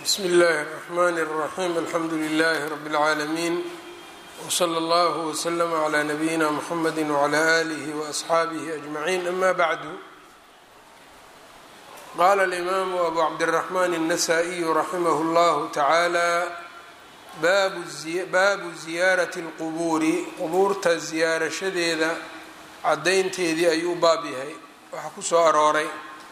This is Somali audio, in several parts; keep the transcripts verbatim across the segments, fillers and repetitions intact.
بsم الlh الرحmn الرحيم الحمd لله رب العاalمين وصلى الله وسلم على نبيina محمد وعلى آله وأصحاaبه أجمعين أmا bعd qال الإmام أbو cبدالرحمن النسائي رحimه الله تعالى baabu زiyaaraة الqبuur qbuurta ziyaarashadeeda cadaynteedii ayuu u baab yahay waxaa ku soo arooray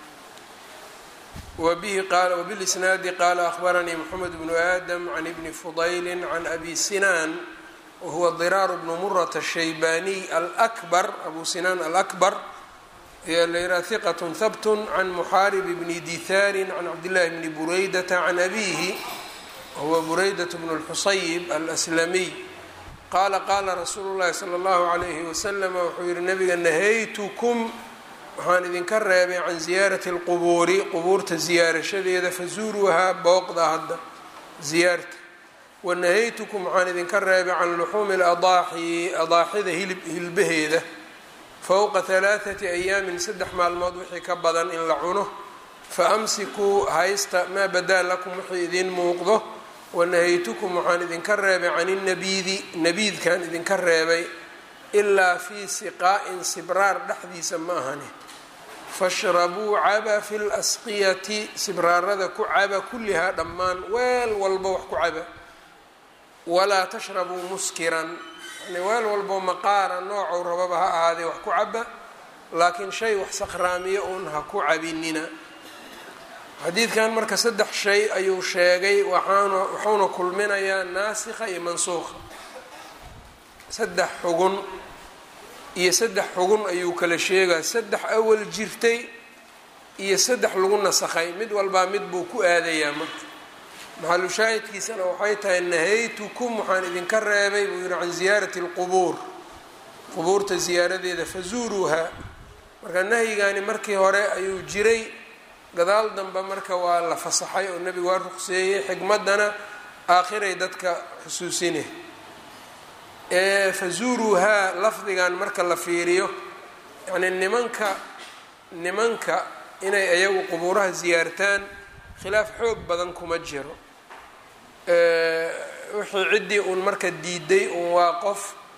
وبالإسناaد qال أخبرني محمد بن آdم عن بن فضyل عن أbي سنان وهو ضرار بن مرة الشhيباني الأكبر أbو سنان الأكبر ثقة ثبت عن محارب بن دثار عن عبدالله بن بريدة عن أبيه وهو بريدة بن الحصyب الأسلمي qال qاla رsuuل اللhi صلى الله عليه وسلم wuxuu yihi نبga نhaytkm waxaan idinka reebay can ziyaarati اlqubuuri qubuurta ziyaarashadeeda fazuuruuhaa booqda hadda ziyaarta wanahaytukum waxaan idinka reebay can luxuumi اladaaxi adaaxida hilib hilbaheeda fowqa halaaثati ayaamin saddex maalmood wixii ka badan in la cuno faamsikuu haysta maa badaa lakum wixii idiin muuqdo wanahaytukum waxaan idinka reebay can اnabiidi nabiidkaan idinka reebay ilaa fii siqaa'in sibraar dhexdiisa ma ahani fashrabuu caba fi lasqiyati sibraarada ku caba kullihaa dhammaan weel walba wax ku caba walaa tashrabuu muskiran yani weel walbo maqaara noocou rababa ha ahaadee wax ku caba laakiin shay wax sakhraamiyo uun ha ku cabinina xadiidkan marka saddex shay ayuu sheegay waxaana wuxuuna kulminayaa naasikha iyo mansuukha saddex xugun iyo saddex xugun ayuu kala sheegaa saddex awal jirtay iyo saddex lagu nasakhay mid walbaa mid buu ku aadayaa marka maxalu shaahidkiisana waxay tahay nahaytukum waxaan idinka reebay buu yihi can ziyaarati اlqubuur qubuurta ziyaaradeeda fazuuruuhaa marka nahyigaani markii hore ayuu jiray gadaal dambe marka waa la fasaxay oo nebigu waa ruqseeyey xigmadana aakhiray dadka xusuusinay fazuuruuhaa lafdigan marka la fiiriyo yani nimanka nimanka inay ayagu qubuuraha ziyaartaan khilaaf xoog badan kuma jiro wixii ciddii uun marka diiday uun waa qof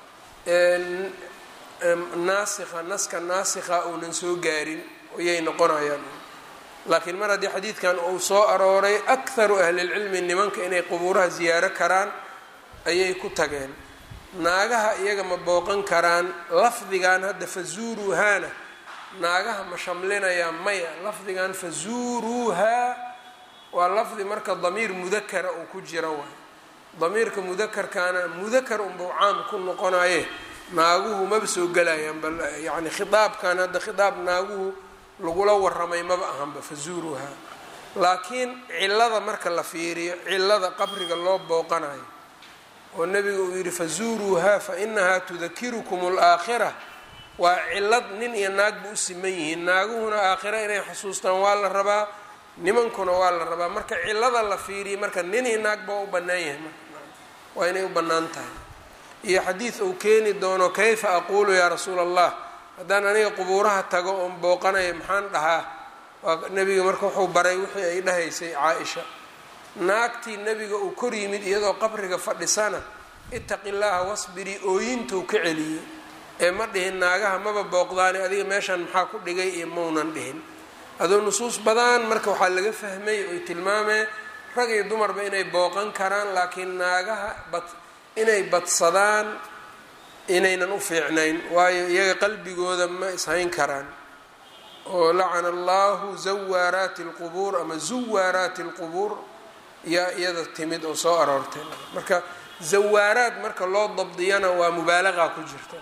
naasikha naska naasikha uunan soo gaarin ayay noqonayaan laakiin mar haddii xadiidkan uu soo arooray akharu ahlilcilmi nimanka inay qubuuraha ziyaaro karaan ayay ku tageen naagaha iyaga ma booqan karaan lafdigan hadda fazuuruuhaana naagaha ma shamlinayaa maya lafdigan fazuuruuhaa waa lafdi marka damiir mudakara uu ku jira waay damiirka mudakarkaana mudakar unbau caam ku noqonaye naaguhu maba soo gelayaan bal yani khitaabkan hadda khitaab naaguhu lagula waramay maba ahanba fazuuruuhaa laakiin cilada marka la fiiriyo cilada qabriga loo booqanayo oo nebiga uu yidhi fazuuruuhaa fainahaa tudakirukum alaakhira waa cilad nin iyo naagba u siman yihiin naaguhuna aakhira inay xusuustaan waa la rabaa nimankuna waa la rabaa marka cilada la fiiriya marka nin iyo naagba waa u bannaan yahay marka waa inay u bannaan tahay iyo xadiid uu keeni doono kayfa aquulu yaa rasuula allah haddaan aniga qubuuraha tago oon booqanaya maxaan dhahaa waa nebiga marka wuxuu baray wixii ay dhahaysay caa-isha naagtii nebiga uu kor yimid iyadoo qabriga fadhisana itaqi llaaha wasbirii ooyintuu ka celiyey ee ma dhihin naagaha maba booqdaani adiga meeshan maxaa ku dhigay iyo maunan dhihin adoo nusuus badan marka waxaa laga fahmay oy tilmaamee rag iyo dumarba inay booqan karaan laakiin naagaha bad inay badsadaan inaynan u fiicnayn waayo iyaga qalbigooda ma ishayn karaan oo lacana allahu zawaaraati اlqubuur ama zuwaaraati اlqubuur yaa iyada timid oo soo aroortay marka zawaaraad marka loo dabdiyana waa mubaalaqa ku jirta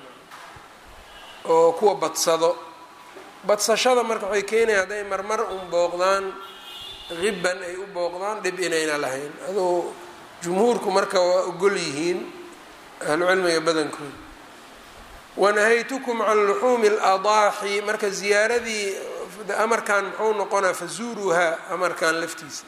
oo kuwa badsado badsashada marka waxay keenaya hadday marmar un booqdaan hibban ay u booqdaan dhib inayna lahayn adoo jumhuurku marka waa ogol yihiin ahlucilmiga badankooda wanahaytukum can luxuumi اladaaxi marka ziyaaradii amarkan muxuu noqonaa fazuuruuhaa amarkan laftiisa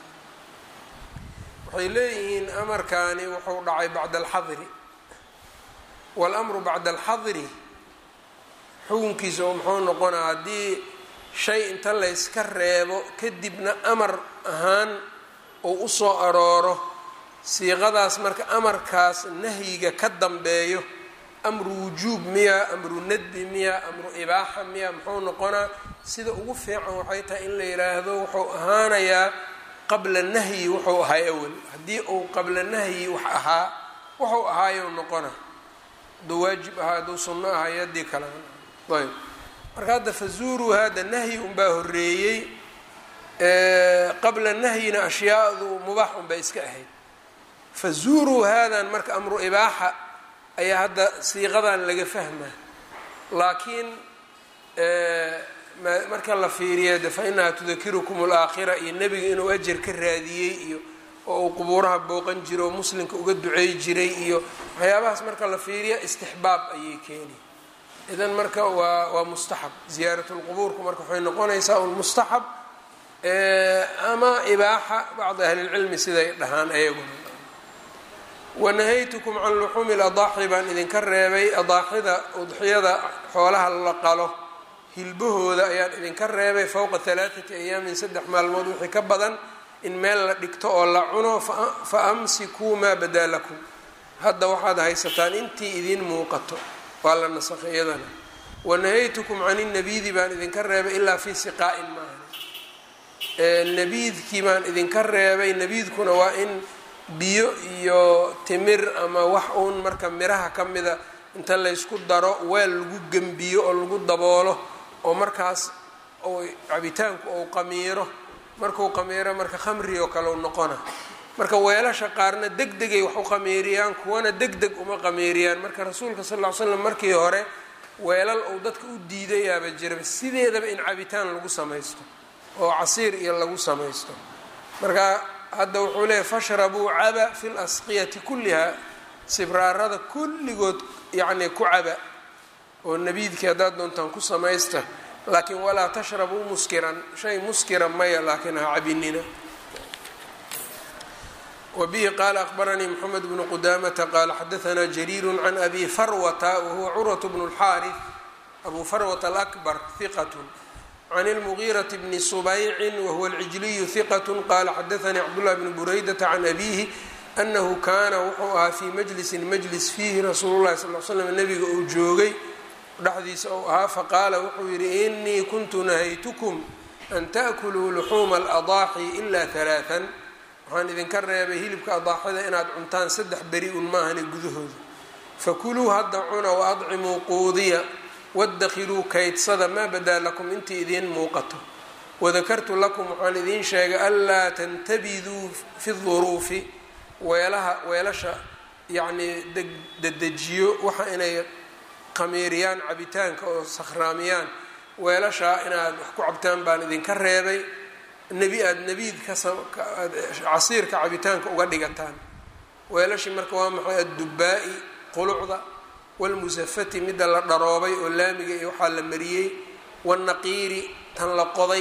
waxay leeyihiin amarkaani wuxuu dhacay bacda alxadri waاlamru bacda alxadri xukunkiisa oo muxuu noqonaa haddii shay inta layska reebo kadibna amar ahaan oo usoo arooro siiqadaas marka amarkaas nahyiga ka dambeeyo amru wujuub miya amru nadbi miya amru ibaaxa miya muxuu noqonaa sida ugu fiican waxay tahay in la yidhaahdo wuxuu ahaanayaa qabla nahyi wuxuu ahaa awal haddii uu qabla nahyi wax ahaa wuxuu ahaayo noqona hadduu waajib ahaa hadduu sunno ahayo haddii kale ayb marka hadda fazuuruu hada nahyi unbaa horeeyey qabla nahyina ashyaadu mubaax unbay iska ahayd fazuuruu haadan marka amru ibaaxa ayaa hadda siiqadan laga fahmaa laakiin marka la fiiriya de fa inahaa tudakirukum alaakhira iyo nebiga inuu ajar ka raadiyey iyo oo uu qubuuraha booqan jiro oo muslimka uga duceey jiray iyo waxyaabahaas marka la fiiriya istixbaab ayay keeni idan marka waa waa mustaxab ziyaarat lqubuurku marka waxay noqonaysaa un mustaxab ama ibaaxa bacdi ahli lcilmi siday dhahaan ayaguna wanahaytukum can luxuumi ladaaxi baan idinka reebay adaaxida udxiyada xoolaha la qalo hilbahooda ayaan idinka reebay fowqa halaathati ayaamin saddex maalmood wixii ka badan in meel la dhigto oo la cuno fa amsikuu maa badaa lakum hadda waxaad haysataan intii idiin muuqato waa la nasakhay iyadana wanahaytukum can inabiidi baan idinka reebay ilaa fii siqaa'in maaha nabiidkii baan idinka reebay nabiidkuna waa in biyo iyo timir ama wax uun marka miraha ka mida inta laysku daro weel lagu gembiyo oo lagu daboolo oo markaas oo cabitaanku ou qamiiro markuu qamiiro marka khamri oo kale u noqona marka weelasha qaarna deg degay wax u qamiiriyaan kuwana deg deg uma qamiiriyaan marka rasuulka sal ll ly slam markii hore weelal uu dadka u diidayaaba jiraba sideedaba in cabitaan lagu samaysto oo casiir iyo lagu samaysto marka hadda wuxuu leeyahy fashrabuu caba fi lasqiyati kulliha sibraarada kulligood yacni ku caba oo nabiidkii haddaad doontaan ku samaysta laakiin walaa tashrabuu muskiran shay muskira maya laakiin ha cabinina wabihi qaala akbaranii moxamed bnu qudaamata qaala xadaanaa jariiru can abi farwata wahuwa curwat bnu اlxaariث abu farwata alakbar hiqat can اlmugiiraةi bni subaycin wahuwa alcijliyu hiqat qaala xadaanii cabdullahi bni buraydata can abihi anahu kaana wuxuu ahaa fii majlisin majlis fiihi rasuulu llahi sal l slam nabiga uu joogay dhexdiisa ou ahaa faqaala wuxuu yidhi inii kuntu nahaytukum an ta'kuluu luxuuma aladaaxi ilaa halaaan waxaan idinka reebay hilibka adaaxida inaad cuntaan saddex beri un maahani gudahooda fakuluu hadda cuna waadcimuu quudiya wadakhiluu kaydsada maa badaa lakum intii idiin muuqato wadakartu lakum waxaan idiin sheegay anlaa tantabiduu fi duruufi weelaha weelasha yacnii dedejiyo waxa inay qamiiriyaan cabitaanka oo sakhraamiyaan weelashaa inaad wax ku cabtaan baan idinka reebay nebi aada nebiid kacasiirka cabitaanka uga dhigataan weelashii marka waa maxay addubaa-i qulucda walmusafati midda la dharoobay oo laamiga iyo waxaa la mariyey walnaqiiri tan la qoday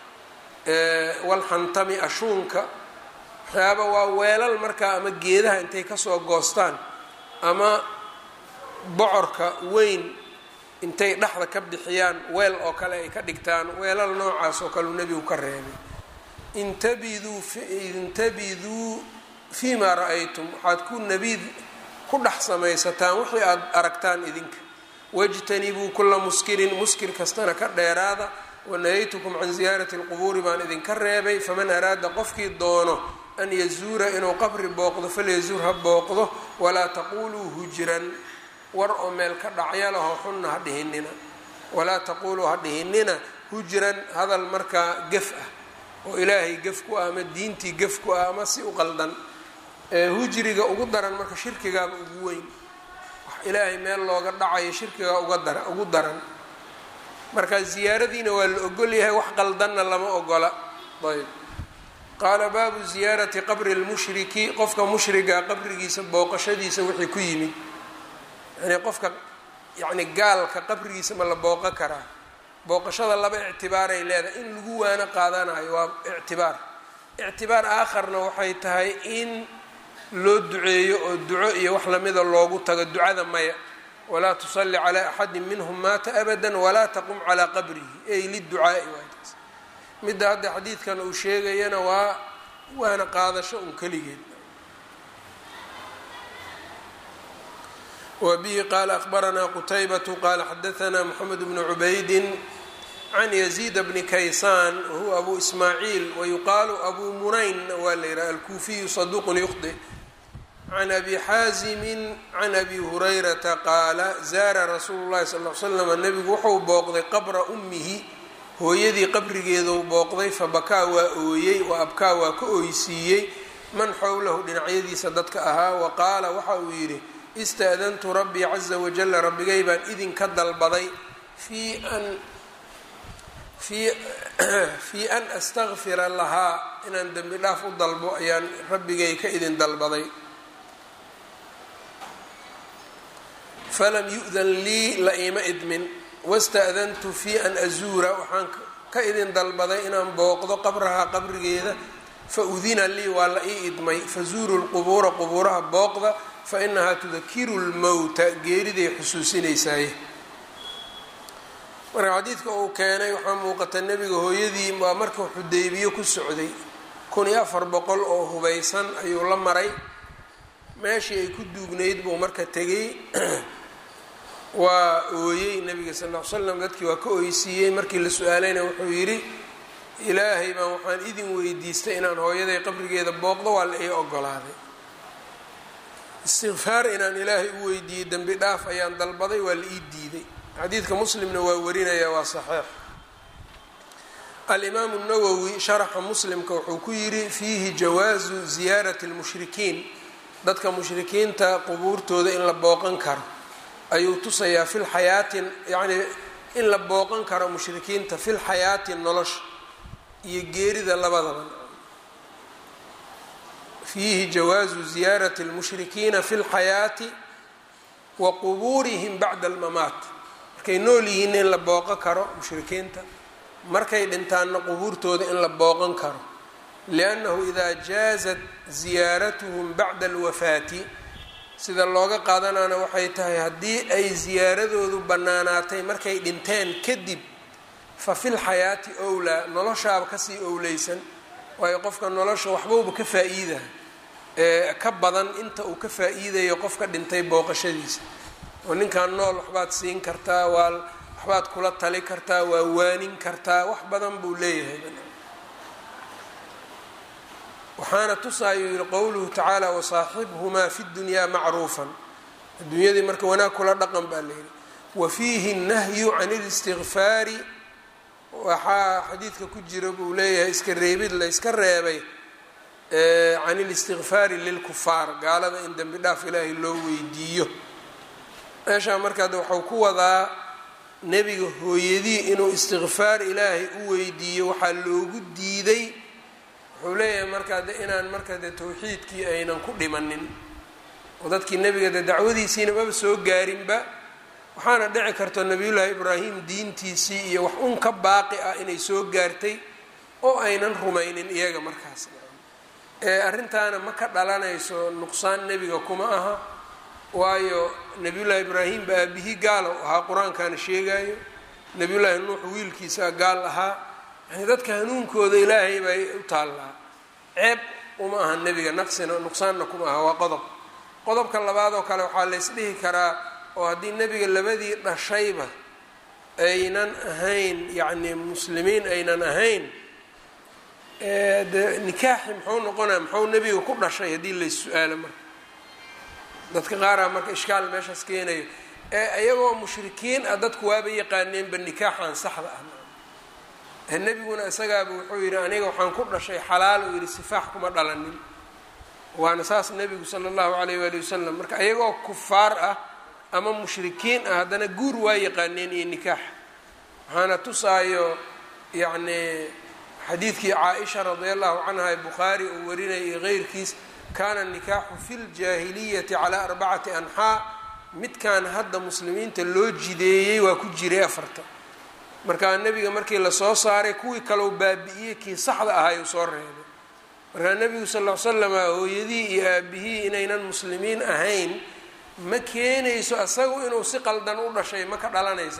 walxantami ashuunka waxyaaba waa weelal markaa ama geedaha intay kasoo goostaan ama bocorka weyn intay dhexda ka bixiyaan weel oo kale ay ka dhigtaan weelal noocaas oo kaleu nebigu ka reebay intabiduu intabiduu fii maa ra-aytum waxaad ku nabiid ku dhex samaysataan wixii aada aragtaan idinka wajtanibuu kula muskirin muskir kastana ka dheeraada wanahaytukum can ziyaarati اlqubuuri baan idinka reebay faman araada qofkii doono an yazuura inuu qabri booqdo falyazuur ha booqdo walaa taquluu hujran war oo meel ka dhacyalaho xunna ha dhihinina walaa taquluu ha dhihinina hujran hadal markaa gef ah oo ilaahay gef ku ah ama diintii gef ku ah ama si u qaldan hujriga ugu daran marka shirkigaaba ugu weyn wax ilaahay meel looga dhacayo shirkigaa uga dara ugu daran marka ziyaaradiina waa la ogol yahay wax qaldanna lama ogola ayb qaala baabu ziyaarati qabri lmushriki qofka mushriga qabrigiisa booqashadiisa wixii ku yimid yani qofka yani gaalka qabrigiisa ma la booqan karaa booqashada laba ictibaaray leedahay in lagu waano qaadanayo waa ictibaar ictibaar aakharna waxay tahay in loo duceeyo oo duco iyo wax lamida loogu tago ducada maya walaa tusalli calaa axadin minhum maata abada walaa taqum calaa qabrihi ey liducaai waataas midda hadda xadiidkan uu sheegayana waa waana qaadasho un keligeed. وبه qال أخبرنا qتيبة qال xdثna محمد بن عبيد عن يزيد بن كيسان وهو أبو إسماعيل ويقال أبو منين waa la yihah الكوفي صدوq يخطئ عن أبي xاaزم عن أبي هريرةa qاala زاara رasuul الlahi صلى اه عل سلم nebigu wuxuu booqday qabra أmihi hooyadii qabrigeeduu booqday fabakaa waa ooyey وabkaa waa ka ooysiiyey man xowlahu dhinacyadiisa dadka ahaa وaqaala waxa uu yidhi istaadantu rabbii caza wajala rabbigay baan idinka dalbaday fii an fii fii an astakfira lahaa inaan dembi dhaaf u dalbo ayaan rabbigay ka idin dalbaday falam yu-dan lii la iima idmin wasta'dantu fii an azuura waxaan ka idin dalbaday inaan booqdo qabrahaa qabrigeeda fa udina lii waa la ii idmay fazuuru lqubuura qubuuraha booqda fainahaa tudakiru lmowta geeriday xusuusinaysaye. marka xadiidka uu keenay waxaa muuqata nebiga hooyadii waa markuu xudaybiye ku socday kun iyo afar boqol oo hubaysan ayuu la maray meeshii ay ku duugnayd buu marka tegey waa ooyey nebiga sal ll ly slam dadkii waa ka oysiiyey markii la su-aalayna wuxuu yidhi ilaahay baan waxaan idin weydiistay inaan hooyaday qabrigeeda booqdo waa la ii ogolaaday. istikfaar inaan ilaahay u weydiiyey dembi dhaaf ayaan dalbaday waa la ii diiday. xadiidka muslimna waa warinaya waa saxiix. alimaamu nawowi sharaxa muslimka wuxuu ku yidhi fiihi jawaazu ziyaarati lmushrikiin dadka mushrikiinta qubuurtooda in la booqan karo ayuu tusayaa fi lxayaati yacnii in la booqan karo mushrikiinta fi lxayaati nolosha iyo geerida labadaba. fiihi jawaazu ziyaarati lmushrikiina fi lxayaati wa qubuurihim bacda almamaat markay nool yihiin in la booqan karo mushrikiinta markay dhintaanna qubuurtooda in la booqan karo liannahu idaa jaazat ziyaaratuhum bacda alwafaati sida looga qaadanaana waxay tahay haddii ay ziyaaradoodu bannaanaatay markay dhinteen kadib fa fi lxayaati owlaa noloshaaba kasii owleysan waayo qofka nolosha waxbauba ka faa-iida ee ka badan inta uu ka faa-iidayo qofka dhintay booqashadiisa. oo ninkan nool waxbaad siin kartaa waa waxbaad kula tali kartaa waa waanin kartaa wax badan buu leeyahay. waxaana tusaayuu yihi qowluhu tacaala wasaaxibhumaa fi dunyaa macruufan adduunyadii marka wanaag kula dhaqan baa layidhi. wa fiihi nahyu can اlistikfaari waxaa xadiidka ku jira buu leeyahay iska reebid la yska reebay can اlistikfaari lilkufaar gaalada in dembi dhaaf ilaahay loo weydiiyo. meeshaa markaad waxau ku wadaa nebiga hooyadii inuu istikfaar ilaahay u weydiiyo waxaa loogu diiday wuxuu leeyahay markaa de inaan markaa de tawxiidkii aynan ku dhimanin oo dadkii nebiga de dacwadiisiina maba soo gaarinba waxaana dhici karta nabiyullaahi ibraahim diintiisii iyo wax un ka baaqi ah inay soo gaartay oo aynan rumaynin iyaga markaas. ee arrintaana ma ka dhalanayso nuqsaan nebiga kuma aha waayo nabiyullaahi ibraahim ba aabihii gaalo ahaa qur-aankaana sheegayo nabiyullaahi nuux wiilkiisa gaal ahaa yani dadka hanuunkooda ilaahay bay u taallaa ceeb uma aha nebiga naqsina nuqsaanna kuma aha waa qodob. qodobka labaad oo kale waxaa la ysdhihi karaa oo haddii nebiga labadii dhashayba aynan ahayn yacni muslimiin aynan ahayn de nikaaxi muxuu noqonaya muxuu nebiga ku dhashay haddii lays su-aalo marka dadka qaaraa marka ishkaal meeshaas keenayo ee iyagoo mushrikiin ah dadku waaba yaqaaneenba nikaaxan saxda ah. nebiguna isagaaba wuxuu yidhi aniga waxaan ku dhashay xalaal uu yidhi sifaax kuma dhalanin waana saas nebigu sala allahu calayh waali wasalam. marka iyagoo kufaar ah ama mushrikiin ah haddana guur waa yaqaaneen iyo nikaax. waxaana tusaayo yacni xadiidkii caa-isha radia allahu canha ee bukhaari uu warinayay iyo keyrkiis kaana nikaaxu fi ljaahiliyati calaa arbacati anxaa midkan hadda muslimiinta loo jideeyey waa ku jiray afarta. markaa nebiga markii lasoo saaray kuwii kaleu baabi'iyey kii saxda ahaayuu soo reebay. markaa nebigu sal ll ly slama hooyadii iyo aabihii inaynan muslimiin ahayn ma keenayso asagu inuu si qaldan u dhashay ma ka dhalanaysa.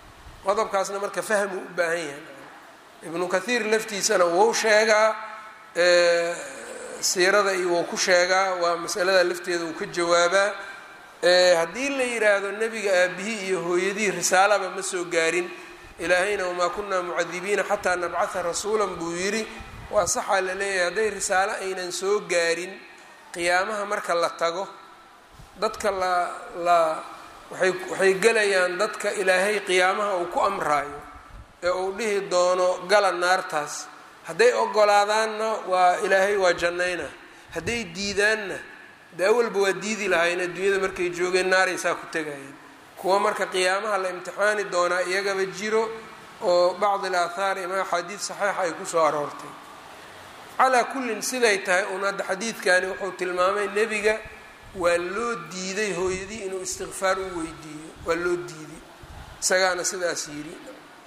qodobkaasna marka fahmu u baahan yahay. ibnu kathiir laftiisana wuu sheegaa siirada iyo wuu ku sheegaa, waa masalada lafteeda uu ka jawaabaa. haddii la yidhaahdo nebiga aabihii iyo hooyadii risaalaba ma soo gaarin, ilaahayna wamaa kunaa mucadibiina xataa nabcatha rasuulan buu yidhi, waa saxaa la leeyahay. hadday risaalo aynan soo gaarin, qiyaamaha marka la tago dadka la la waay waxay gelayaan dadka ilaahay qiyaamaha uu ku amraayo ee uu dhihi doono gala naartaas. hadday ogolaadaanna waa ilaahay waa jannayna, hadday diidaanna de awalba waa diidi lahaayeen adduunyada markay joogeen naaraysaa ku tegayeen. kuwa marka qiyaamaha la imtixaani doonaa iyagaba jiro oo bacd alaahaar ima axaadiid saxiixa ay ku soo aroortay. calaa kullin siday tahay un hadda xadiidkani wuxuu tilmaamay nebiga waa loo diiday hooyadii inuu istikfaar u weydiiyo, waa loo diiday, isagaana sidaas yidhi.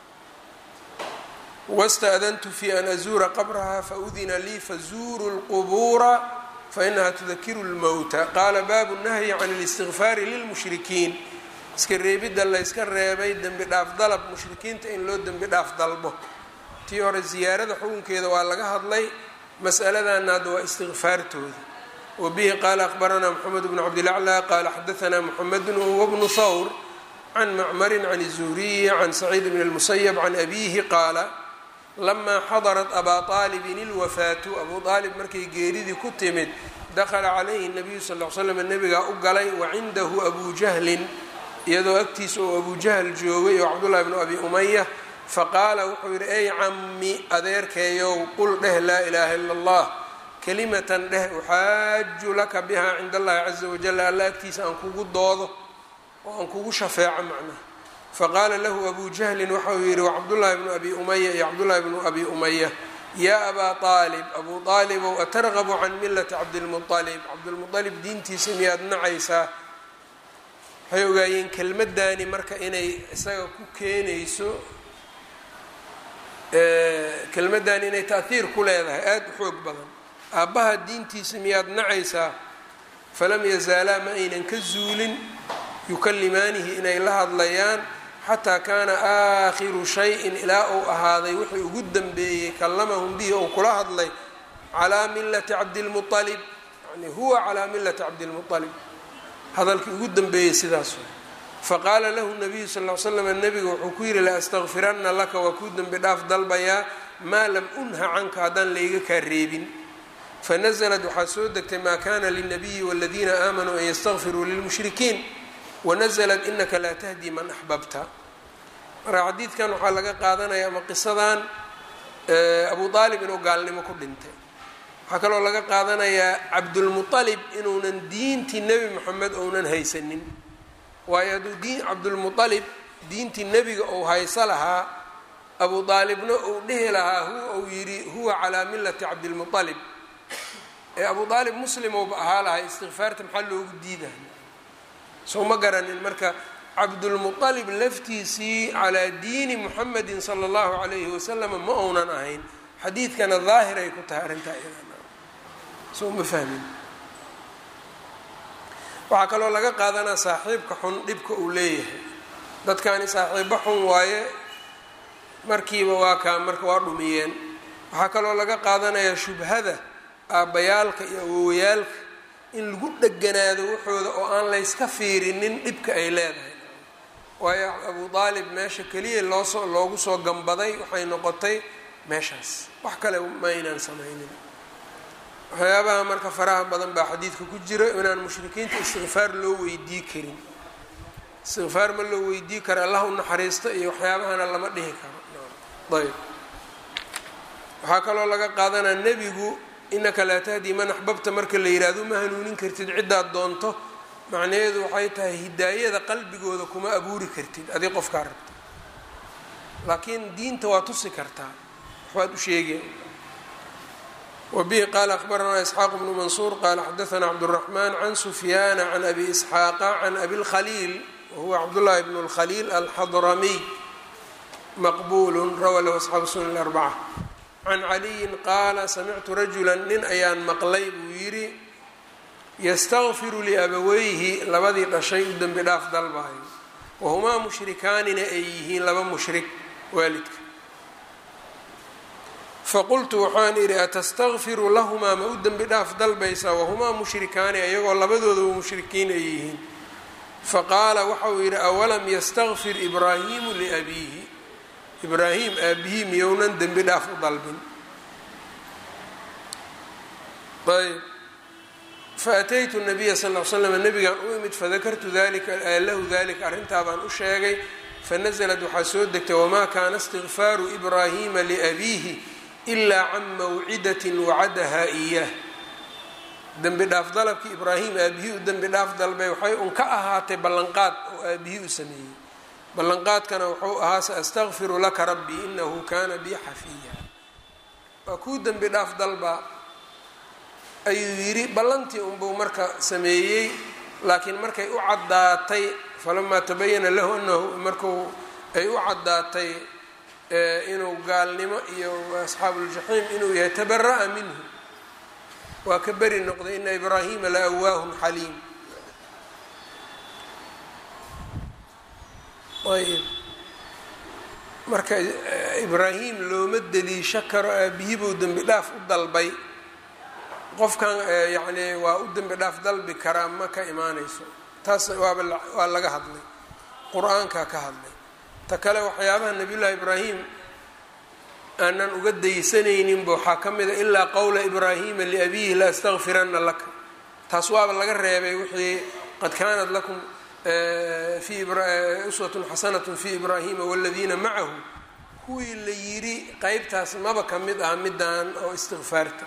wasta'dantu fi an azuura qabraha faudina lii fazuuru lqubuura fainaha tudakiru lmowta. qaala baabu nahyi can اlistikfaari lilmushrikiin, iska reebidda la yska reebay dembi dhaaf dalab mushrikiinta in loo dembi dhaaf dalbo. tii hore ziyaarada xukunkeeda waa laga hadlay, mas'aladana hadda waa istikfaartooda. wabihi qaala akhbaranaa moxamed bnu cabdilaclى qaala xadaanaa moxamedu wahuwa bnu hawr can macmarin can الzuhriyi can saciid bn اlmusayb can abihi qaala lamaa xadarat abaa aalibin ilwafaatu, abuu aalib markay geeridii ku timid, dakhala calayhi nabiyu sal l slam nebigaa u galay, wacindahu abu jahlin, iyadoo agtiisa oo abu jahl joogay oo cabdullahi bnu abi umaya. faqaala wuxuu yidhi ey cammi adeerkeeyow, qul dheh laa ilaaha ila allah, kelimatan dheh uxaaju laka biha cinda allahi caza wajal, alla agtiisa aan kugu doodo oo aan kugu shafeeco macnaha. faqaala lahu abu jahlin waxau yidhi wacabdullaahi bnu abi umaya iyo cabdullaahi bnu abi umaya, yaa abaa aalib, abuu aalibow atargabu can millati cabdilmualib, cabdilmualib diintiisa miyaad nacaysaa? waxay ogaayeen kelmaddaani marka inay isaga ku keenayso, kelmaddaani inay ta'hiir ku leedahay aada u xoog badan. aabbaha diintiisa miyaad nacaysaa? falam yazaalaa ma aynan ka zuulin yukalimaanihi inay la hadlayaan, xataa kaana aakhiru shayin ilaa uu ahaaday wixii ugu dambeeyey kallamahum bihi ou kula hadlay calaa millati cabdilmualib, yani huwa calaa millati cabdilmualib, hadalkii ugu dambeeyey sidaas way. faqaala lahu nabiyu sal l slam, nebiga wuxuu ku yidhi la astakfiranna laka, waa kuu dembi dhaaf dalbayaa, maa lam unha canka haddaan layga kaa reebin. fanazlat waxaa soo degtay maa kana lilnabiyi waladiina aamanuu an yastakfiruu lilmushrikiin, wanazlat inaka laa tahdi man axbabta. marka xadiidkan waxaa laga qaadanaya ama qisadan abu aalib inuu gaalnimo ku dhintay. waxaa kaloo laga qaadanayaa cabdulmualib inuunan diintii nebi moxamed ounan haysanin, waayo hadduu diin cabdulmualib diintii nebiga ou hayso lahaa, abu aalibna uu dhihi lahaa huwa uu yidhi huwa calaa millati cabdilmualib, ee abu aalib muslim ouba ahaa lahay, istikfaarta maxaa loogu diidaa? soo ma garanin. marka cabdulmualib laftiisii calaa diini muxamedin sala allahu calayhi wasalam ma ounan ahayn. xadiidkana daahir ay ku tahay arrintaa iyada, soo ma fahmin. waxaa kaloo laga qaadanaa saaxiibka xun dhibka uu leeyahay. dadkani saaxiibo xun waaye, markiiba waa kaa marka waa dhumiyeen. waxaa kaloo laga qaadanayaa shubhada aabbayaalka iyo awowayaalka in lagu dheganaado waxooda oo aan layska fiirinin dhibka ay leedahay. waayo abu aalib meesha keliya loosoo loogu soo gambaday waxay noqotay meeshaas, wax kale ma aynaan samaynin. waxyaabaha marka faraha badan baa xadiidka ku jira inaan mushrikiinta istikfaar loo weydii karin. istikfaar ma loo weydii karo, allah u naxariisto iyo waxyaabahana lama dhihi karo. ayb waxaa kaloo laga qaadanaa nebigu inaka laa tahdi man axbabta marka la yidhaahdo ma hanuunin kartid ciddaad doonto, macnaheedu waxay tahay hidaayada qalbigooda kuma abuuri kartid adig qofkaa rabta, laakiin diinta waa tusi kartaa, waxbaad u sheegeen. wabihi qaala akhbaranaa isxaaq bnu mansuur qaala xadaanaa cabduraxmaan can sufyaana can abi isxaaqa can abi lkhaliil wahuwa cabdullaahi bnu lkhaliil alxadramiy maqbuulu rawa lahu asxaabu sunan arbaca. can caliyin qaala samictu rajula nin ayaan maqlay buu yidhi yastakfiru liabaweyhi, labadii dhashay u dembi dhaaf dalbahayo, wahumaa mushrikaanina ay yihiin laba mushrik waalidka. faqultu waxaan idhi atastakfiru lahumaa ma u dembi dhaaf dalbaysaa wahumaa mushrikaani ayagoo labadoodaba mushrikiin ay yihiin faqaala waxa uu yidhi awalam yastakfir ibraahiimu liabiihi ibraahim aabihii miyownan dembi dhaaf u dalbin ayb faataytu nabiya sal l slam nabigaan u imid fadakartu dalika lahu dalika arrintaa baan u sheegay fanaزlat waxaa soo degtay wamaa kaana istikfaaru ibraahiima liabiihi ilaa can mawcidatin wacadahaa iyaah dembi dhaaf dalabkii ibraahim aabihii u dembi dhaaf dalbay waxay un ka ahaatay ballanqaad oo aabihii u sameeyey ballanqaadkana wuxuu ahaa saastakfiru laka rabbii inahu kaana bi xafiya waa kuu dembi dhaaf dalbaa ayuu yidhi ballantii unbuu marka sameeyey laakiin markay u caddaatay falamaa tabayana lahu anahu marku ay u caddaatay inuu gaalnimo iyo asxaabuuljaxiim inuu yahay tabara'a minhu waa ka beri noqday ina ibraahima la awaahun xaliim ayb marka ibraahim looma deliisho karo aabihii buu dembi dhaaf u dalbay qofkan yacni waa u dembi dhaaf dalbi karaa ma ka imaanayso taas waaba waa laga hadlay qur-aankaa ka hadlay ta kale waxyaabaha nabiyullaahi ibraahim aanan uga daysanayninba waxaa ka mid a ilaa qowla ibraahima liabiihi la astakfiranna laka taas waaba laga reebay wixii qad kaanat lakum fi uswatun xasanatun fi ibraahima waladiina macahu kuwii la yidhi qeybtaas maba ka mid ah midaan oo istikfaarta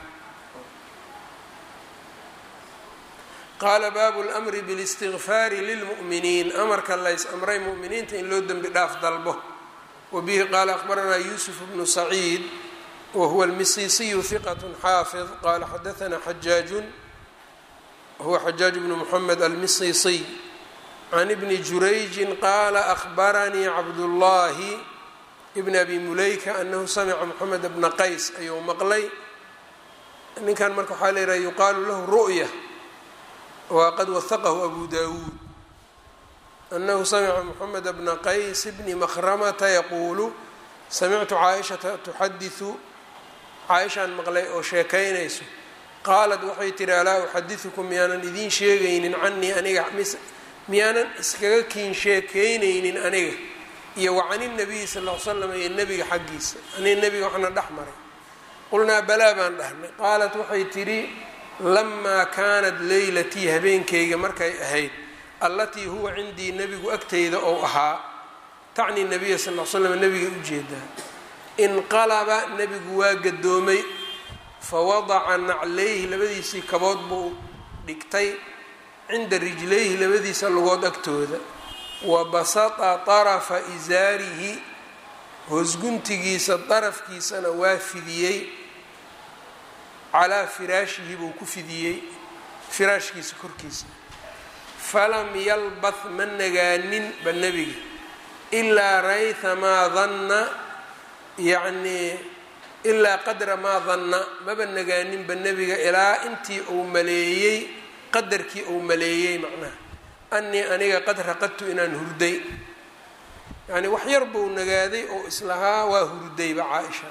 qaala baabu lmri bilistikfaari lilmu'miniin amarka lays amray mu'miniinta in loo dembi dhaaf dalbo wabihi qaala akhbaranaa yuusuf bnu saciid wahuwa almisiisiyu hiqat xaafid qaala xadaanaa xajaajun huwa xajaaj bnu muxamed almisiisiy can ibni jurayjin qaala akhbaranii cabdullaahi bn abi mulayka anahu samica moxamed bna qays ayuu maqlay ninkan marka waxaa la yidhaha yuqaalu lahu ru'ya waqad wahaqahu abu dawuud anahu samica moxamed bna qays bni makhramata yaquulu samictu caaishata tuxadiu caaishaan maqlay oo sheekaynayso qaalat waxay tihi alaa uxadiukum miyaanan idiin sheegaynin canii aniga miyaanan iskaga kiin sheekaynaynin aniga iyo wa can inabiyi sal l slam iyo nebiga xaggiisa aniga nebiga waxna dhex maray qulnaa balaa baan dhahnay qaalat waxay tidhi lamaa kaanat leylatii habeenkayga markay ahayd allatii huwa cindii nebigu agtayda ou ahaa tacni nabiya sal l slam nebiga ujeedaa inqalaba nebigu waa gadoomay fawadaca naclayhi labadiisii kabood buu dhigtay cinda rijlayhi labadiisa lugood agtooda wa basata طarafa isaarihi hoosguntigiisa darafkiisana waa fidiyey calaa firaashihi buu ku fidiyey firaashkiisa korkiisa falam yalbath ma nagaanin ba nebiga ilaa rayha maa danna yacnii ilaa qadra maa danna maba nagaanin ba nebiga ilaa intii uu maleeyey qadarkii uu maleeyey macnaha anii aniga qad raqadtu inaan hurday yacni wax yar buu nagaaday oo islahaa waa hurdayba caa-isha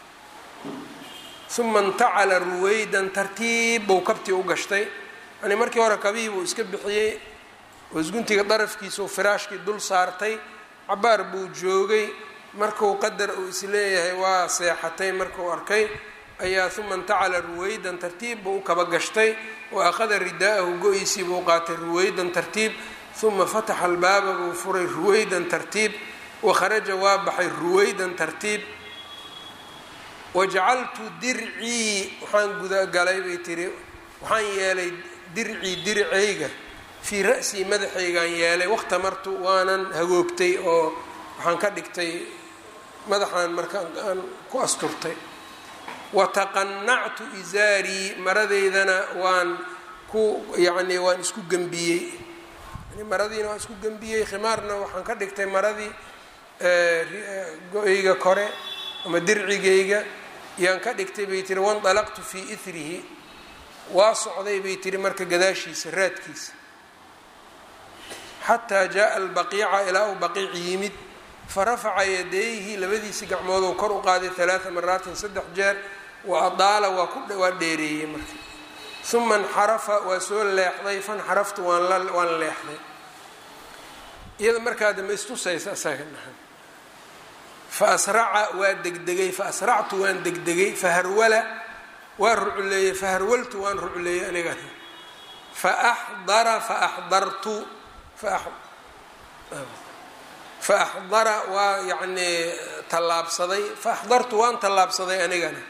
uma intacala ruwaydan tartiib buu kabtii u gashtay yani markii hore kabihii buu iska bixiyey hoosguntiga darafkiisau firaashkii dul saartay cabaar buu joogay markuu qadar uu isleeyahay waa seexatay markuu arkay ayaa uma intacala ruwaydan tartiib buu u kaba gashtay wa akhada ridaa'ahu go-iisii buu qaatay ruwaydan tartiib uma fataxa albaaba buu furay ruwaydan tartiib wakharaja waa baxay ruwaydan tartiib wajacaltu dircii waxaan gudagalay bay tiri waxaan yeelay dircii dircayga fii ra'sii madaxaygaan yeelay wakhtamartu waanan hagoogtay oo waxaan ka dhigtay madaxaan marka aan ku asturtay wataqanactu izaarii maradeydana waan ku yacni waan isku gembiyey yani maradiina waan isku gembiyey khimaarna waxaan ka dhigtay maradii go-yga kore ama dircigayga yaan ka dhigtay bay tiri wandalaqtu fii ithrihi waa socday bay tiri marka gadaashiisa raadkiisa xataa jaa albaqiica ilaa uu baqiic yimid farafaca yadayhi labadiisi gacmoodou kor u qaaday halaaa maraatin saddex jeer wa adaala waa ku waa dheereeyey marka uma inxarafa waa soo leexday fanxaraftu waan waan leexday iyada markaa dama istusaysa asaga nahan fa asraca waa degdegay fa asractu waan degdegay faharwala waa rucleeyey faharwaltu waan rucleeyey anigana faaxdara faaxdartu faaxdara waa yacnii tallaabsaday faaxdartu waan tallaabsaday anigana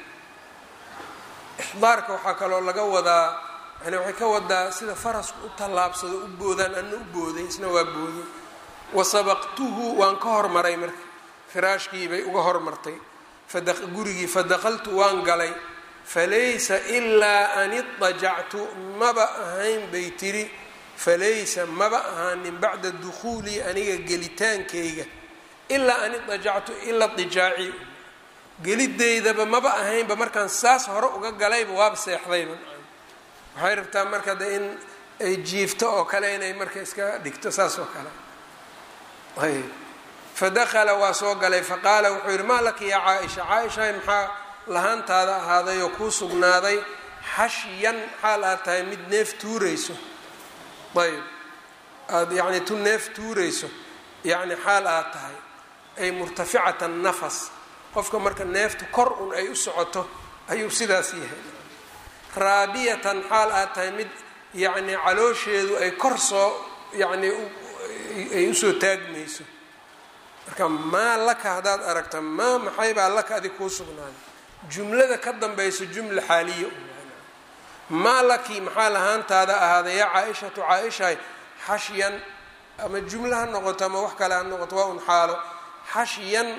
ixdaarka waxaa kaloo laga wadaa yani waxay ka wadaa sida farasku u tallaabsado u boodaan ana u booday isna waa booday wasabaqtuhu waan ka hormaray marka firaashkii bay uga hormartay gurigii fadaqaltu waan galay falaysa ilaa an idajactu maba ahayn bay tiri falaysa maba ahaanin bacda dukhuulii aniga gelitaankayga ilaa an idajactu ila dijaaci gelidaydaba maba ahaynba markaan saas hore uga galayba waaba seexdayba waxay rabtaa marka de in ay jiifto oo kale inay marka iska dhigto saas oo kale ayb fadakala waa soo galay faqaala wuxuu yidhi maa laki yaa caaisha caaisha maxaa lahaantaada ahaaday oo kuu sugnaaday xashyan xaal aad tahay mid neef tuurayso ayb aada yacni tu neef tuurayso yacni xaal aad tahay ay murtaficata nafas qofka marka neeftu kor un ay u socoto ayuu sidaas yahay raabiyatan xaal aad tahay mid yacni caloosheedu ay kor soo yacni ay usoo taagmayso marka maa laka haddaad aragta maa maxay baa laka adig kuu sugnaaday jumlada ka dambayso jumla xaaliya maa laki maxaa lahaantaada ahaaday yaa caaishatu caaishaay xashyan ama jumla ha noqoto ama wax kale ha noqoto waa un xaalo xashyan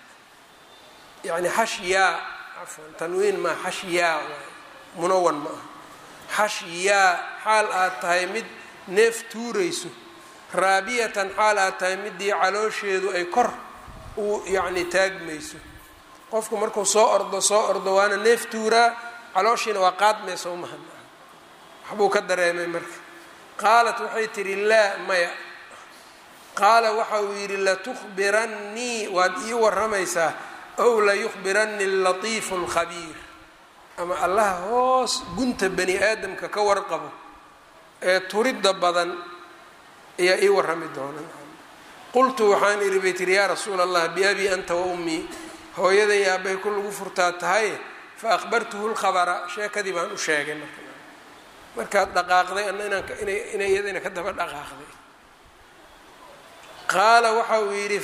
yani xashyaa cafwan tanwiin maa xashyaa waay munawan ma aha xashyaa xaal aad tahay mid neef tuurayso raabiyatan xaal aad tahay midii caloosheedu ay kor u yacni taagmayso qofku markuu soo ordo soo ordo waana neef tuuraa calooshiina waa qaadmaysa umahan waxbuu ka dareemay marka qaalat waxay tihi laa maya qaala waxa uu yidhi latukhbirannii waad ii waramaysaa ow layukhbirannii alatiifu alkhabiir ama allaha hoos gunta bani aadamka ka warqabo ee turidda badan ayaa ii warrami doona qultu waxaan idhi bay tihi yaa rasuula allah biabii anta wa ummii hooyaday aabbahay ku lagu furtaa tahay fa akhbartuhu lkhabara sheekadii baan u sheegay marka markaad dhaqaaqday ana inaan inay iyadayna ka daba dhaqaaqday qaala waxa uu yidhi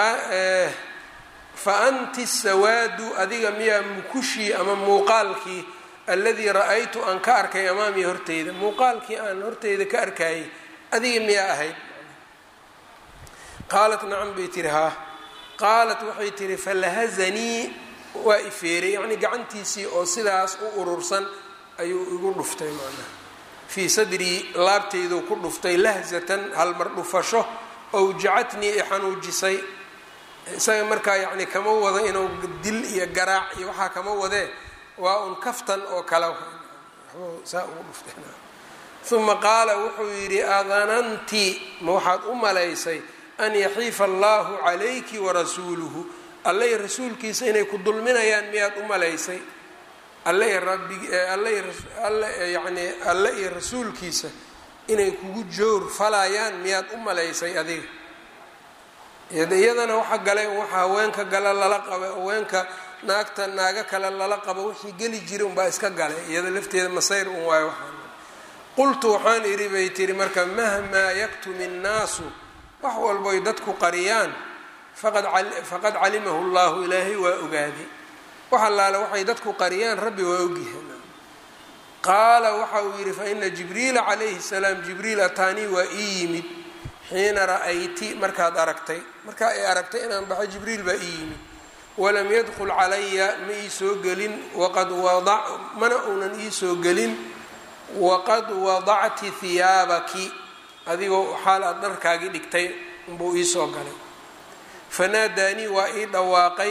fa anti sawaadu adiga miyaa mukushii ama muuqaalkii alladii ra-aytu aan ka arkay amaamii horteyda muuqaalkii aan horteyda ka arkayay adiga miyaa ahayd qaalat nacam bay tihi haa qaalat waxay tihi falahazanii waa ifeeray yacnii gacantiisii oo sidaas u urursan ayuu igu dhuftay macnaha fii sadrii laabtayduu ku dhuftay lahzatan halmar dhufasho awjacatnii i xanuujisay isaga markaa yacni kama wado inuu dil iyo garaac iyo waxaa kama wadee waa un kaftan oo kale saa ugu dhuftay uma qaala wuxuu yidhi adananti ma waxaad u malaysay an yaxiifa allahu calayki warasuuluhu alle iyo rasuulkiisa inay ku dulminayaan miyaad u malaysay alle iyo rabbi alle alle yacnii alle iyo rasuulkiisa inay kugu joor falayaan miyaad u malaysay adiga iyadana waxa galay waxa haweenka gala lala qaba haweenka naagta naaga kale lala qabo wixii geli jiray unbaa iska galay iyada lafteeda masayr un waayo waxaa qultu waxaan idhi bay tihi marka mahmaa yaktumi innaasu wax walboy dadku qariyaan faqad calimahu llahu ilaahay waa ogaaday wax allaale waxay dadku qariyaan rabbi waa ogyahay qaala waxa uu yidhi faina jibriila calayhi salaam jibriil ataanii waa ii yimid xiina ra'ayti markaad aragtay markaa ay aragtay inaan baxay jibriil baa ii yimid walam yadkul calaya ma ii soo gelin waqad wada mana uunan ii soo gelin waqad wadacti hiyaabaki adigoo xaal aad dharkaagii dhigtay unbuu iisoo galay fanaadaanii waa ii dhawaaqay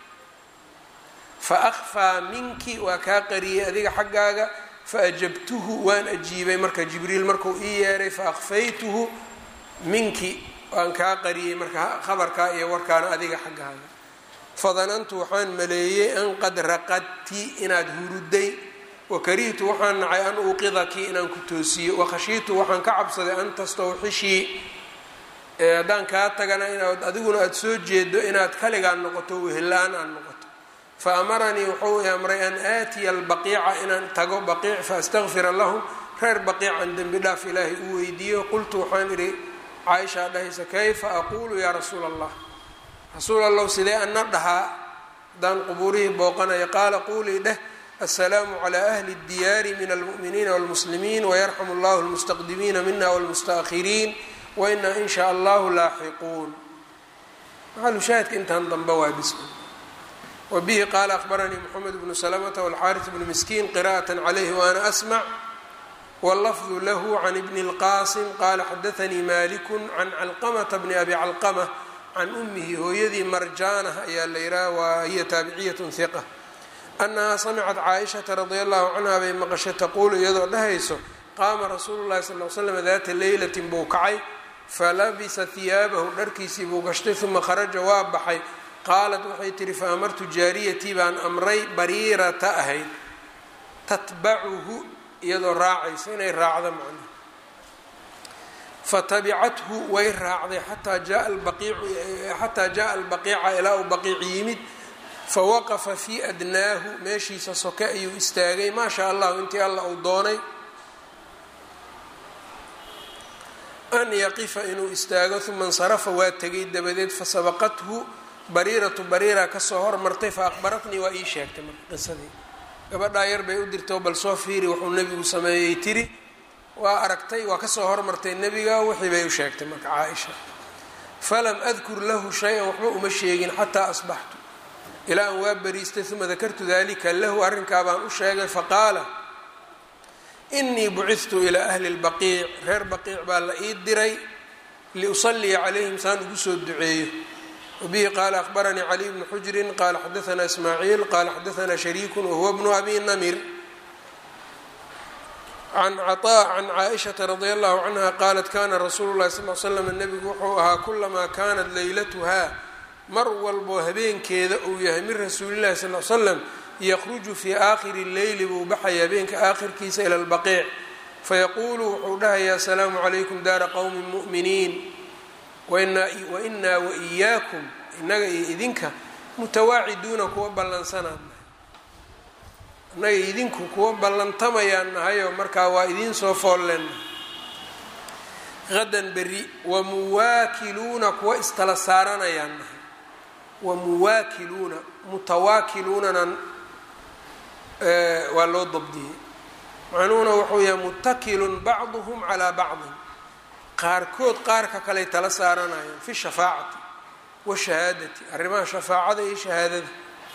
fa akhfaa minki waa kaa qariyey adiga xaggaaga faajabtuhu waan ajiibay marka jibriil markuu ii yeeray fa akhfaytuhu minki waan kaa qariyey marka khabarkaa iyo warkaana adiga xaggaaga. fadanantu waxaan maleeyey an qad raqadti inaad huruday, wakarihtu waxaan nacay an uuqidaki inaan ku toosiyo, wakhashiitu waxaan ka cabsaday an tastawxishii haddaan kaa tagana inaad adiguna aada soo jeedo inaad kaligaan noqoto wehelaan aan noqoto. fa amaranii wuxuu i amray an aatiya albaqiica inaan tago baqiic faastaqfira lahum, reer baqiican dembi dhaaf ilaahay u weydiiyo. qultu waxaan idhi caaishaa dhahaysa kayfa aquulu yaa rasuula allah, rasuul allahu sidee ana dhahaa haddaan qubuurihii booqanayo? qaala quulii dheh assalaamu calaa ahli اdiyaari min almu'miniina wاlmuslimiin wayarxamu allahu lmustaqdimiina mina wاlmustaأkhiriin wainaa in shaa allahu laaxiquun. maxalu shaahidka intaan dambe waa bismi. wabihi qaala akhbaranii moxamed bnu salamata wاlxaaris bnu miskiin qira'aة calayhi waana asmac wاllafdu lahu can ibni اlqaasim qaala xadaanii maliku can calqamata bni abi calqama can umihi hooyadii marjaanah ayaa la yidhaha waa hiya taabiciyat hiqa annahaa samicat caaishata radia allahu canha bay maqashay taquulu iyadoo dhahayso qaama rasuulu llahi sal l slam daata leylatin buu kacay falabisa hiyaabahu dharkiisii buu gashtay uma kharaja waa baxay. qaalat waxay tihi faamartu jaariyatii baan amray bariirata ahayd tatbacuhu iyadoo raacaysa inay raacdo macnaha fatabicathu way raacday xataa jaa albaqiicu xataa jaa albaqiica ilaa uu baqiic yimid fawaqafa fii adnaahu meeshiisa soke ayuu istaagay maa shaa allahu intii alla uu doonay an yaqifa inuu istaago uma insarafa waa tegay dabadeed fasabaqathu bariiratu bariira kasoo hormartay fa aqbaratnii waa ii sheegtay marka qisadii gabadhaa yar bay u dirtay bal soo fiiri wuxuu nebigu sameeyey tiri waa aragtay waa kasoo hormartay nebiga wixii bay u sheegtay marka caaisha. falam adkur lahu shay-an waxba uma sheegin xataa asbaxtu ilaa an waa bariistay uma dakartu dalika lahu arrinkaa baan u sheegay faqaala inii bucidtu ilaa ahli lbaqiic reer baqiic baa la ii diray liusaliya calayhim saan ugu soo duceeyo. wabihi qaala akhbaranii caliy bnu xujrin qaala xadaanaa ismaaciil qaala xadaanaa shariiku wahuwa bnu abi namir can caطaa can caaishata radia allahu canha qaalat kana rasuulu llahi sal l slam nebigu wuxuu ahaa kulamaa kaanat leylatuhaa mar walboo habeenkeeda uu yahay min rasuulillahi sal l slam yaqruju fii aakhiri leyli buu baxaya habeenka aakhirkiisa ila lbaqiic fayaquulu wuxuu dhahayaa asalaamu calaykum daara qowmi mu'miniin wainaa waiyaakum inaga iyo idinka mutawaaciduuna kuwa ballansanaan nahay innaga idinku kuwa ballantamayaan nahayoo markaa waa idiin soo foolleen hadan berri wamuwaakiluuna kuwa istala saaranayaan nahay wamuwaakiluuna mutawaakiluunanan waa loo dabdiyey macnuhuna wuxuu yahay mutakilun bacduhum calaa bacdin qaarkood qaarka kaley tala saaranayaan fi shafaacati washahaadati arrimaha shafaacada iyo shahaadada.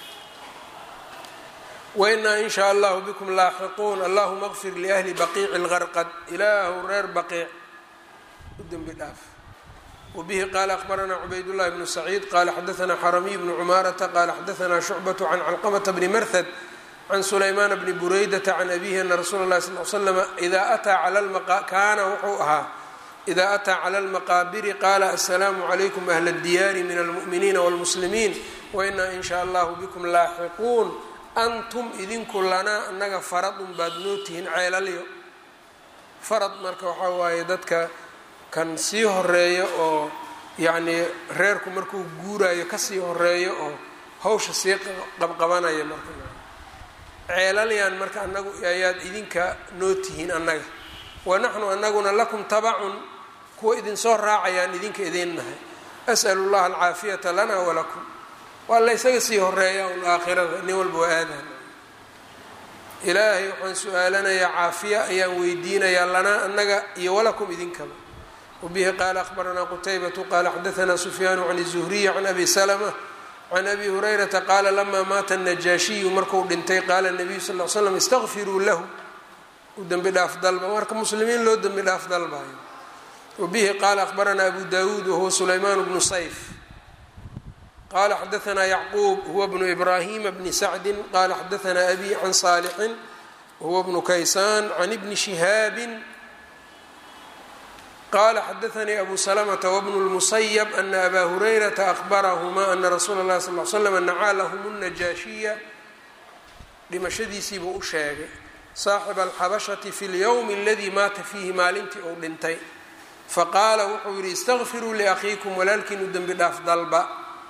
wainaa in shaa allahu bikum laaxiquun allahuma qfir liahli baqiici lgarqad ilaahu reer baqiic u dembi dhaaf. wabihi qaala akhbaranaa cubaydullahi bnu saciid qaala xadaanaa xaramiy bnu cumaarata qaala xadaanaa shucbatu can calqamata bni marhad can sulaymaana bni buraydata can abihi ana rasuula اllahi sal l slama idaa ataa cala kaana wuxuu ahaa idaa ataa cala almaqaabiri qaala assalaamu calaykum ahla اdiyaari min almu'miniina wاlmuslimiin wainaa in shaa allahu bikum laaxiquun antum idinku lanaa annaga faradun baad noo tihiin ceelalyo. farad marka waxaa waaye dadka kan sii horeeyo oo yacnii reerku markuu guuraayo kasii horeeyo oo hawsha sii qabqabanaya marka ceelalyaan marka anagu ayaad idinka noo tihiin annaga wanaxnu anaguna lakum tabacun kuwa idinsoo raacayaan idinka idin nahay as'alu llaha alcaafiyata lana walakum waa la ysaga sii horeeya un aakhirada nin walba waa aadahan ilaahay waxaan su-aalanayaa caafiya ayaan weydiinayaa lanaa annaga iyo walakum idinkaba. wabihi qaala akhbaranaa qutaybatu qaala xadaanaa sufyaanu can الzuhriyi can abi salma can abi hurayrata qaala lamaa maata الnajaashiyu marku dhintay qaala الnabiyu sal l slam istaqfiruu lahu u dembi dhaaf dalba marka muslimiin loo dembi dhaaf dalbayo. wabihi qaala akhbaranaa abu dawuud wahuwa sulaymaan bnu sayf qala xadaanaa yacquub huwa bnu ibraahima bni sacdi qala xadaanaa abi can saalixin wahuwa bnu kaysaan can ibni shihaabin qala xadaثnii abu سلمةa وبن الmuسyب أna abا هurayرaةa أخbarahma أna rasuula الlahi صلl ل sلم nacaa lahm النajاashiya dhimashadiisii buu u sheegay saaxiba alxabashati fi اlyowm اladii maata fiihi maalintii uu dhintay faqaala wuxuu yidhi istaqfiruu liakhiikum walaalkiinu dembi dhaaf dalba.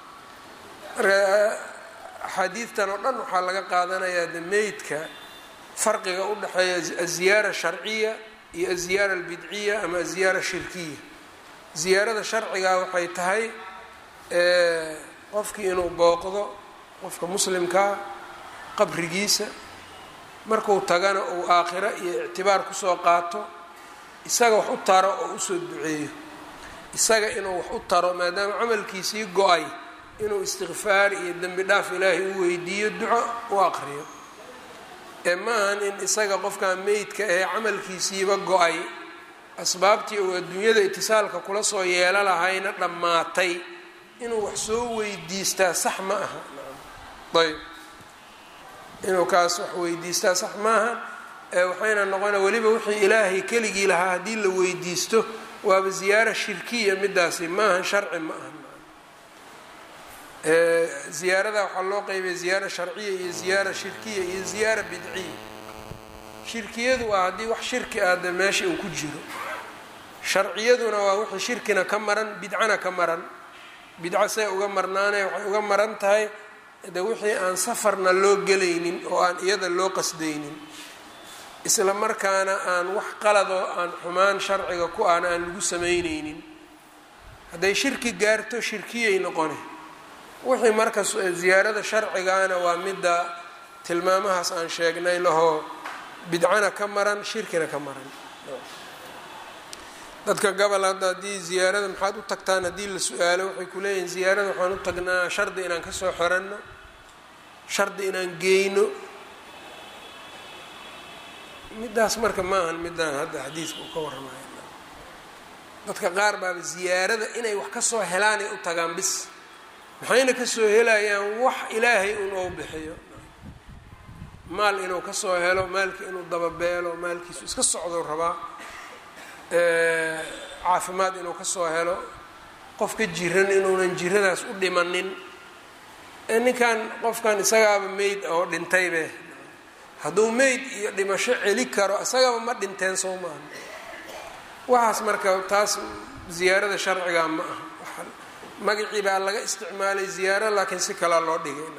axaadiidtan oo dhan waxaa laga qaadanayaa de meydka farqiga u dhexeeya aziyaara sharciya iyo aziyaara albidciya ama aziyaara shirkiya. ziyaarada sharcigaa waxay tahay qofkii inuu booqdo qofka muslimkaa qabrigiisa marku tagana uu aakhiro iyo ictibaar kusoo qaato, isaga wax u taro oo usoo duceeyo. isaga inuu wax u taro maadaama camalkiisii go-ay inuu istikfaar iyo dembi dhaaf ilaahay u weydiiyo duco u aqriyo, ee maahan in isaga qofkaa meydka ee camalkiisiiba go-ay asbaabtii uu adduunyada itisaalka kula soo yeelo lahayna dhammaatay inuu wax soo weydiistaa sax ma aha. ayb inuu kaas wax weydiistaa sax maaha, waxayna noqona weliba wixii ilaahay keligii lahaa haddii la weydiisto waaba ziyaara shirkiya, midaasi maahan sharci ma aha. ziyaarada waxaa loo qeybay ziyaara sharciya iyo ziyaara shirkiya iyo ziyaara bidciya. shirkiyadu waa haddii wax shirki ah de meesha uu ku jiro, sharciyaduna waa wixii shirkina ka maran bidcana ka maran. bidco say uga marnaanay waxay uga maran tahay de wixii aan safarna loo gelaynin oo aan iyada loo qasdaynin, isla markaana aan wax qaladoo aan xumaan sharciga ku aan aan lagu samaynaynin. hadday shirki gaarto shirkiyay noqone. wixii marka ziyaarada sharcigaana waa midda tilmaamahaas aan sheegnay lahoo bidcana ka maran shirkina ka maran. dadka gobol hadda haddii ziyaarada maxaad u tagtaan haddii la su-aalo waxay ku leeyihin ziyaarada waxaan u tagnaa shardi inaan kasoo xiranno, shardi inaan geyno. midaas marka ma ahan midaan hadda xadiiska uu ka warramayo. dadka qaar baaba ziyaarada inay wax kasoo helaanay u tagaan bis, maxayna kasoo helayaan wax ilaahay un ou bixiyo. maal inuu kasoo helo, maalkii inuu dababeelo, maalkiisu iska socdo rabaa, caafimaad inuu kasoo helo, qofka jiran inuunan jiradaas u dhimanin. ninkan qofkan isagaaba meyd oo dhintaybe, hadduu meyd iyo dhimasho celi karo isagaba ma dhinteen soo maaha. waxaas marka taas ziyaarada sharciga ma aha. magacii baa laga isticmaalay ziyaaro laakiin si kalaa loo dhigay.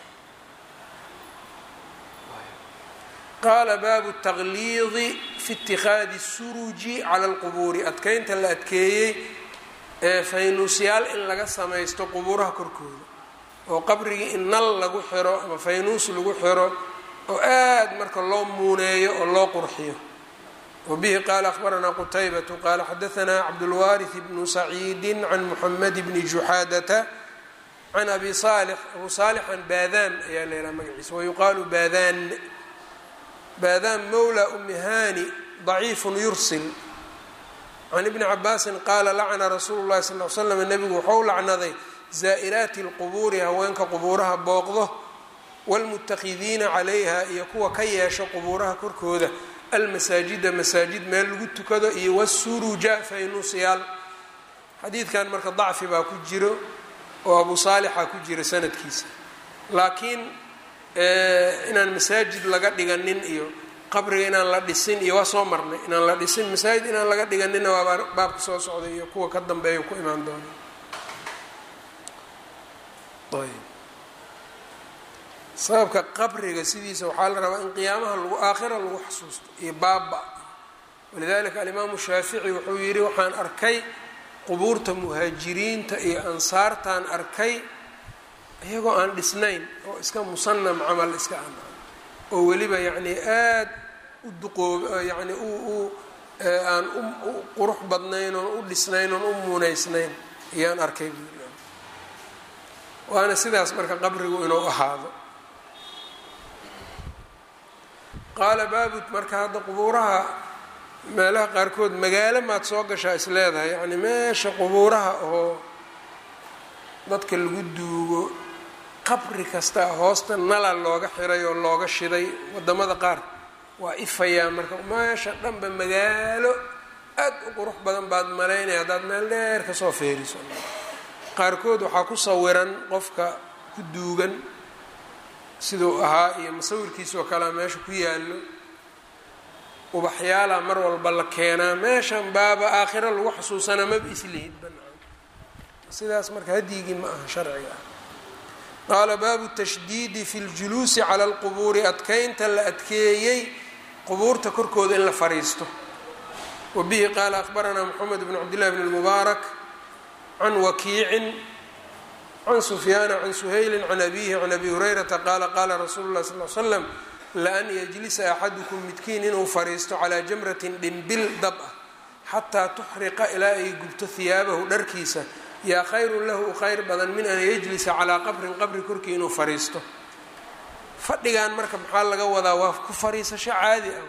qaala baabu taqliidi fi itikaadi suruji cala alqubuuri, adkeynta la adkeeyey ee faynuusyaal in laga samaysto qubuuraha korkooda, oo qabrigii in nal lagu xiro ama faynuus lagu xiro oo aad marka loo muuneeyo oo loo qurxiyo. wabihi qaala akhbaranaa qutaybatu qaala xadaanaa cabdulwaariث bnu saciidi can muxamed bni juxaadata can abi saalix. abu saalixan baadaan ayaa la yidhaha magaciisa, wayuqaalu baadaan. baadaan mawla umi hani ضaciifu yursil. can ibni cabaasin qaala lacna rasuulu llahi sal l slam, nebigu wuxuu lacnaday zaa'iraati اlqubuuri haweenka qubuuraha booqdo, wاlmutakidiina calayha iyo kuwa ka yeesho qubuuraha korkooda, almasaajida masaajid meel lagu tukado, iyo wasuruja faynuusyaal. xadiidkan marka dacfi baa ku jiro oo abu saalixa ku jira sanadkiisa, laakiin inaan masaajid laga dhiganin iyo qabriga inaan la dhisin iyo waa soo marnay. inaan la dhisin masaajid inaan laga dhiganina waa baabka soo socday iyo kuwa ka dambeeya ku imaan doona. ayb sababka qabriga sidiisa waxaa la rabaa in qiyaamaha lagu aakhira lagu xasuusto iyo baaba. walidalika alimaamu shaafici wuxuu yidhi waxaan arkay qubuurta muhaajiriinta iyo ansaartaan arkay iyagoo aan dhisnayn oo iska musanam camal iska an oo weliba yacni aad u duqoob yani u aan u qurux badnayn oon u dhisnayn oon u muunaysnayn ayaan arkay. waana sidaas marka qabrigu inuu ahaado. qaala baabu marka hadda qubuuraha meelaha qaarkood magaalo maad soo gashaa is leedahay, yacni meesha qubuuraha oo dadka lagu duugo qabri kasta hoosta nala looga xiray oo looga shiday. wadamada qaar waa ifayaa marka meesha dhanba magaalo aad u qurux badan baad malaynaya haddaad meel dheer kasoo feeriso. qaarkood waxaa ku sawiran qofka ku duugan siduu ahaa iyo masawirkiisoo kalea meesha ku yaallo, ubaxyaala mar walba la keenaa, meeshan baaba aakhiro lagu xasuusanaa maba islihid banaan. sidaas marka hadyigii ma aha sharciga ah. qaala baabu tashdiidi fi ljuluusi cala alqubuuri, adkeynta la adkeeyey qubuurta korkooda in la fariisto. wa bihi qaala akhbaranaa moxamed bn cabdillahi bn lmubaarak can wakiicin can sufyaana can suhayli can abihi can abi hurayrata qaala qaala rasuulu lah sal l slam laan yajlisa axadukum midkiin inuu fariisto calaa jamratin dhimbil dab ah xataa tuxriqa ilaa ay gubto hiyaabahu dharkiisa yaa khayrun lahu u khayr badan min an yajlisa calaa qabrin qabri korkii inuu fariisto. fadhigan marka maxaa laga wadaa? waa ku fariisasho caadi ah.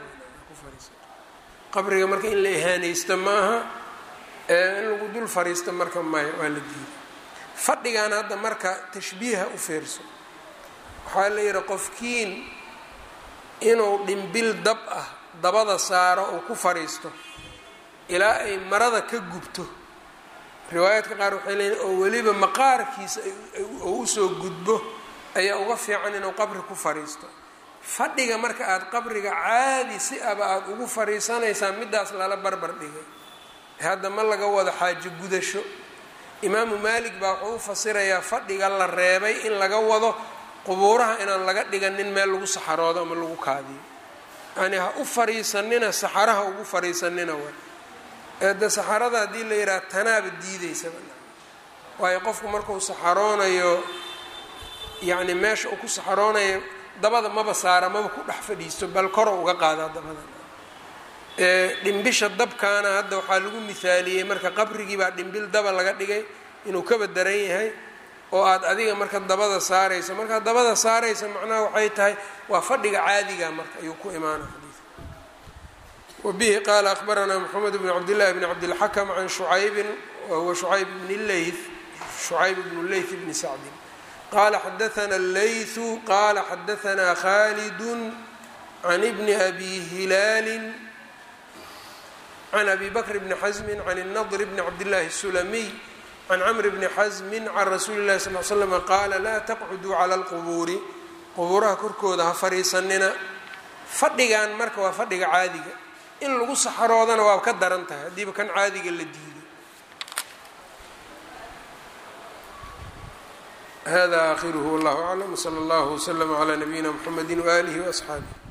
qabriga marka in la ihaanaysto maaha, in lagu dul fariisto marka maya, waa la diiday. fadhigan hadda marka tashbiiha u fiirso, waxaa la yihi qofkiin inuu dhimbil dab ah dabada saaro oo ku fariisto ilaa ay marada ka gubto. riwaayaadka qaar waxay leeyihin oo weliba maqaarkiisa oo usoo gudbo ayaa uga fiican inuu qabri ku fariisto. fadhiga marka aada qabriga caadi si aba aada ugu fariisanaysaa midaas lala barbar dhigay. hadda ma laga wado xaajo gudasho. imaamu maalik baa wuxuu u fasirayaa fadhiga la reebay in laga wado qubuuraha inaan laga dhiganin meel lagu saxaroodo ama lagu kaadiyo. yani ha u fariisanina saxaraha ugu fariisanina wa eedda saxarada haddii la yidhaha tanaaba diideysaba. waayo qofku markuu saxaroonayo yacni meesha uu ku saxaroonayo dabada maba saara, maba ku dhex fadhiisto, bal koro uga qaadaa dabada. dhimbisha dabkaana hadda waxaa lagu mithaaliyey marka qabrigii baa dhimbil daba laga dhigay inuu kaba daran yahay oo aad adiga marka dabada saaraysa. markaa dabada saaraysa macnaha waxay tahay waa fadhiga caadiga marka ayuu ku imaana xadiidka. wa bihi qaala akhbaranaa moxamed bn cabdillahi bn cabdilxakam can shucaybin wahuwa shucayb bn leyth shucayb bnu leyth bni sacdin qaala xadaana leythu qaala xadaanaa khaalidun can bni abi hilaalin can abi bakr bni xasmi can الnadr bni cabdillahi الsulamiy can camr bni xasmi can rasuuli اllahi sal l slam qaala laa taqcuduu cala اlqubuuri, qubuuraha korkooda ha fariisanina. fadhigan marka waa fadhiga caadiga, in lagu saxaroodana waa ka daran tahay haddiiba kan caadiga la diiday. hada aakhiruhu wallahu aclam, wsala allahu wslama calaa nabiyina mxamedi waaalihi waasxaabih.